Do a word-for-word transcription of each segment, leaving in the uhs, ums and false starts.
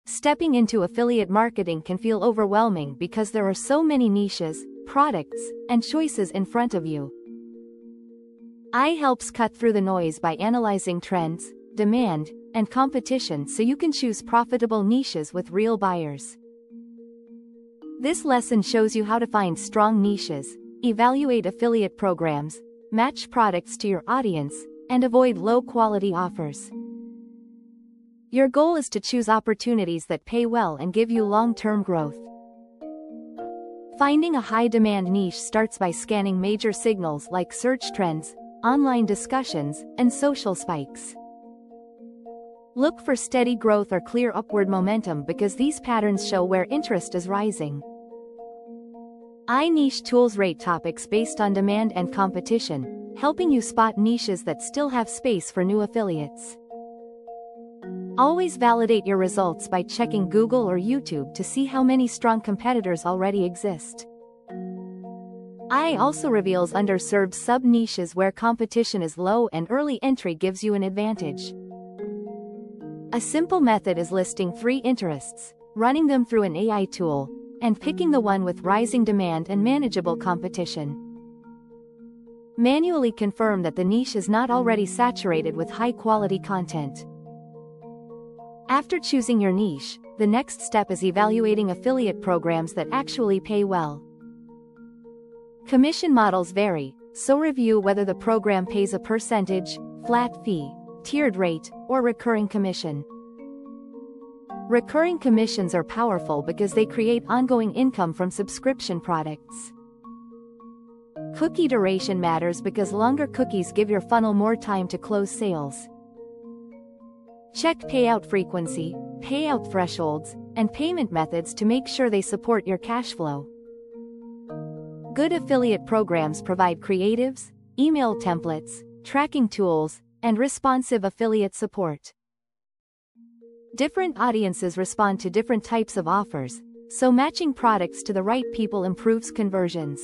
Stepping into affiliate marketing can feel overwhelming because there are so many niches, products, and choices in front of you. I helps cut through the noise by analyzing trends, demand, and competition so you can choose profitable niches with real buyers. This lesson shows you how to find strong niches, evaluate affiliate programs, match products to your audience, and avoid low-quality offers. Your goal is to choose opportunities that pay well and give you long-term growth. Finding a high-demand niche starts by scanning major signals like search trends, online discussions, and social spikes. Look for steady growth or clear upward momentum because these patterns show where interest is rising. iNiche tools rate topics based on demand and competition, helping you spot niches that still have space for new affiliates. Always validate your results by checking Google or YouTube to see how many strong competitors already exist. I also reveals underserved sub-niches where competition is low and early entry gives you an advantage. A simple method is listing three interests, running them through an A I tool, and picking the one with rising demand and manageable competition. Manually confirm that the niche is not already saturated with high-quality content. After choosing your niche, the next step is evaluating affiliate programs that actually pay well. Commission models vary, so review whether the program pays a percentage, flat fee, tiered rate, or recurring commission. Recurring commissions are powerful because they create ongoing income from subscription products. Cookie duration matters because longer cookies give your funnel more time to close sales. Check payout frequency, payout thresholds, and payment methods to make sure they support your cash flow. Good affiliate programs provide creatives, email templates, tracking tools, and responsive affiliate support. Different audiences respond to different types of offers, so matching products to the right people improves conversions.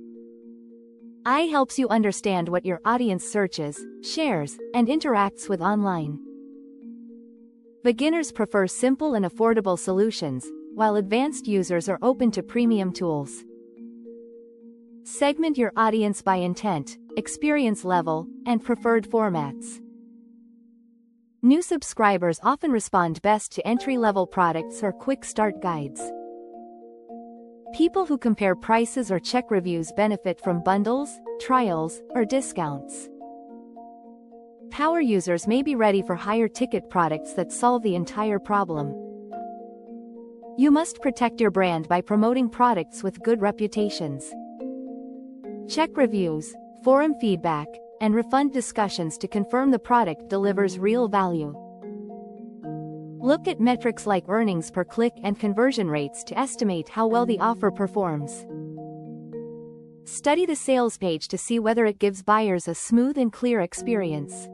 I helps you understand what your audience searches, shares, and interacts with online. Beginners prefer simple and affordable solutions, while advanced users are open to premium tools. Segment your audience by intent, experience level, and preferred formats. New subscribers often respond best to entry-level products or quick start guides. People who compare prices or check reviews benefit from bundles, trials, or discounts. Power users may be ready for higher ticket products that solve the entire problem. You must protect your brand by promoting products with good reputations. Check reviews, forum feedback, and refund discussions to confirm the product delivers real value. Look at metrics like earnings per click and conversion rates to estimate how well the offer performs. Study the sales page to see whether it gives buyers a smooth and clear experience.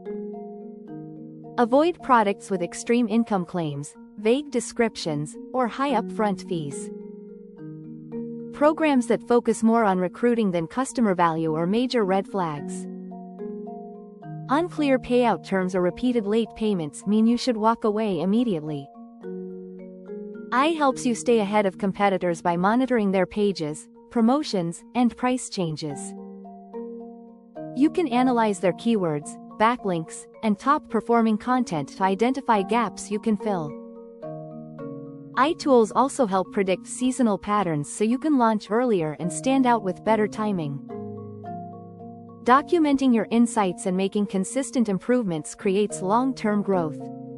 Avoid products with extreme income claims, vague descriptions, or high upfront fees. Programs that focus more on recruiting than customer value are major red flags. Unclear payout terms or repeated late payments mean you should walk away immediately. I helps you stay ahead of competitors by monitoring their pages, promotions, and price changes. You can analyze their keywords, backlinks, and top-performing content to identify gaps you can fill. iTools also help predict seasonal patterns so you can launch earlier and stand out with better timing. Documenting your insights and making consistent improvements creates long-term growth.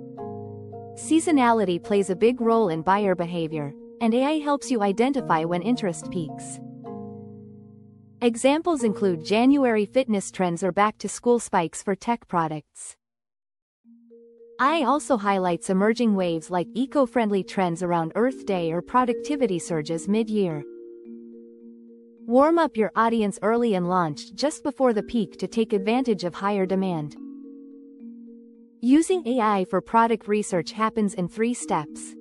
Seasonality plays a big role in buyer behavior, and A I helps you identify when interest peaks. Examples include January fitness trends or back-to-school spikes for tech products. I also highlights emerging waves like eco-friendly trends around Earth Day or productivity surges mid-year. Warm up your audience early and launch just before the peak to take advantage of higher demand. Using A I for product research happens in three steps.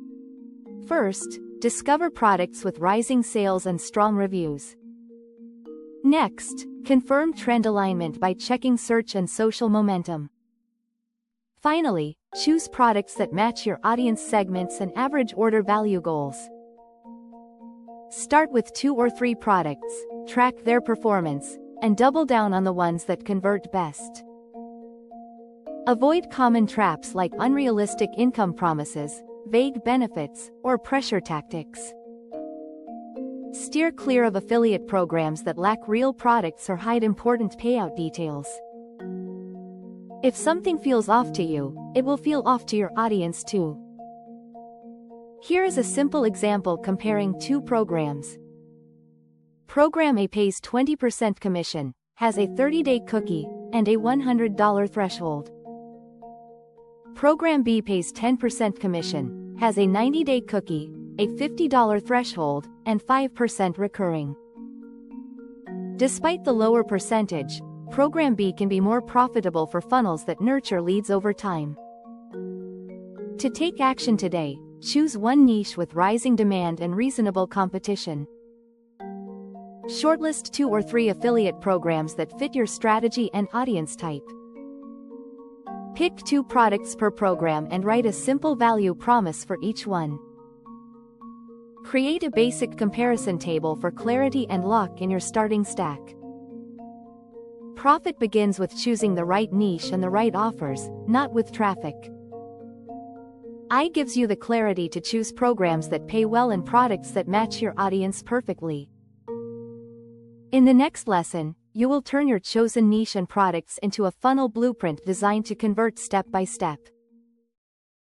First, discover products with rising sales and strong reviews. Next, confirm trend alignment by checking search and social momentum. Finally, choose products that match your audience segments and average order value goals. Start with two or three products, track their performance, and double down on the ones that convert best. Avoid common traps like unrealistic income promises, vague benefits, or pressure tactics. Steer clear of affiliate programs that lack real products or hide important payout details. If something feels off to you, it will feel off to your audience too. Here is a simple example comparing two programs. Program A pays twenty percent commission, has a thirty-day cookie, and a one hundred dollar threshold. Program B pays ten percent commission, has a ninety-day cookie, a fifty dollar threshold, and five percent recurring. Despite the lower percentage, Program B can be more profitable for funnels that nurture leads over time. To take action today, choose one niche with rising demand and reasonable competition. Shortlist two or three affiliate programs that fit your strategy and audience type. Pick two products per program and write a simple value promise for each one. Create a basic comparison table for clarity and lock in your starting stack. Profit begins with choosing the right niche and the right offers, not with traffic. I gives you the clarity to choose programs that pay well and products that match your audience perfectly. In the next lesson, you will turn your chosen niche and products into a funnel blueprint designed to convert step by step.